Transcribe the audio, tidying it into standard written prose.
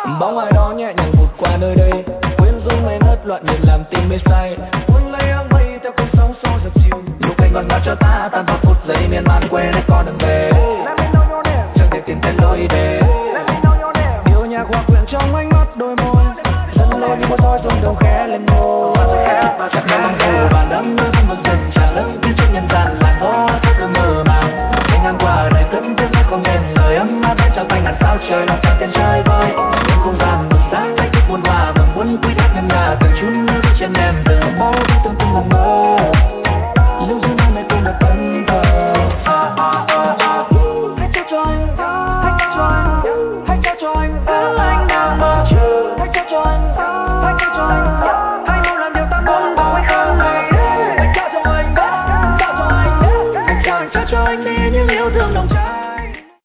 Bóng ai đó nhẹ nhàng vụt qua nơi đây, quyến rũ mây ngất loạn nhịp làm tim mê say, cuốn lấy áng mây theo cơn sóng xô dập dìu. Nụ cười ngọt ngào cho ta tan vào phút giây miên man quên hết con đường về. Chẳng thể tìm thấy lối về. Điệu nhạc hòa quyện trong ánh mắt đôi môi, dẫn lối như mưa thôi rung động khẽ lên môi. Chạm nhau bằng hồ và đắm đuối vẫn một dần tràn lớn phía trước nhân gian làn gió thất thường mơ màng. Đi ngang qua đời cất tiếng nói không nên lời ấm áp đến trao tay ngàn sao trời lòng sang tiền trời.